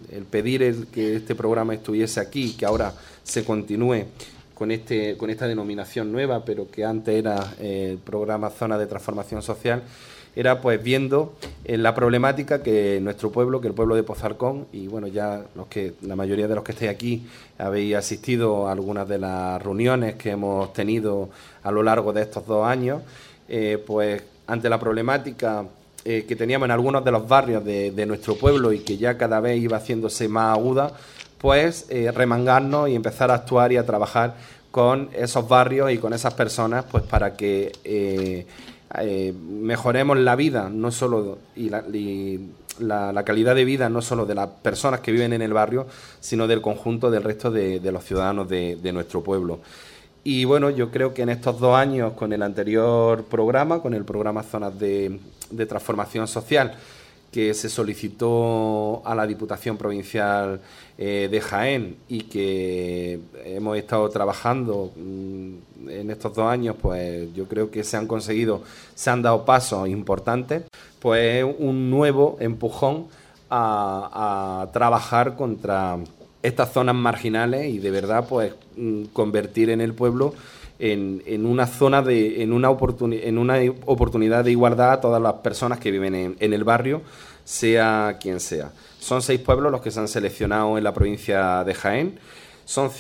el pedir que este programa estuviese aquí, que ahora se continúe con esta denominación nueva, pero que antes era el programa Zona de Transformación Social, era pues viendo la problemática que nuestro pueblo, que el pueblo de Pozalcón, y bueno, ya la mayoría de los que estáis aquí habéis asistido a algunas de las reuniones que hemos tenido a lo largo de estos 2 años, pues ante la problemática que teníamos en algunos de los barrios de nuestro pueblo y que ya cada vez iba haciéndose más aguda, pues remangarnos y empezar a actuar y a trabajar con esos barrios y con esas personas, pues para que mejoremos la vida, no solo la calidad de vida, no solo de las personas que viven en el barrio, sino del conjunto del resto de los ciudadanos de nuestro pueblo. Y bueno, yo creo que en estos 2 años, con el anterior programa, con el programa Zonas de Transformación Social, que se solicitó a la Diputación Provincial de Jaén y que hemos estado trabajando en estos 2 años, pues yo creo que se han dado pasos importantes, pues un nuevo empujón a trabajar contra estas zonas marginales y de verdad pues convertir en el pueblo en una zona en una oportunidad de igualdad a todas las personas que viven en el barrio, sea quien sea. Son 6 pueblos los que se han seleccionado en la provincia de Jaén. Son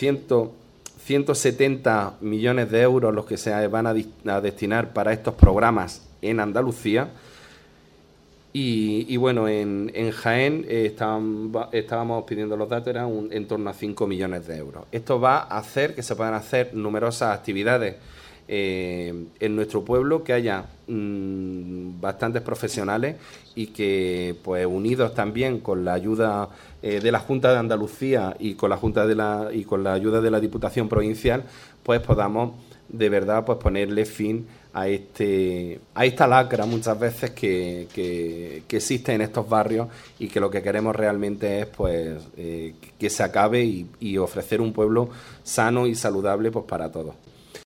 170 millones de euros los que se van a destinar para estos programas en Andalucía. Y bueno, en Jaén estábamos pidiendo los datos, eran en torno a 5 millones de euros. Esto va a hacer que se puedan hacer numerosas actividades en nuestro pueblo, que haya bastantes profesionales y que, pues unidos también con la ayuda de la Junta de Andalucía y con la la ayuda de la Diputación Provincial, pues podamos de verdad pues ponerle fin a esta lacra muchas veces que existe en estos barrios y que lo que queremos realmente es pues que se acabe y ofrecer un pueblo sano y saludable pues para todos.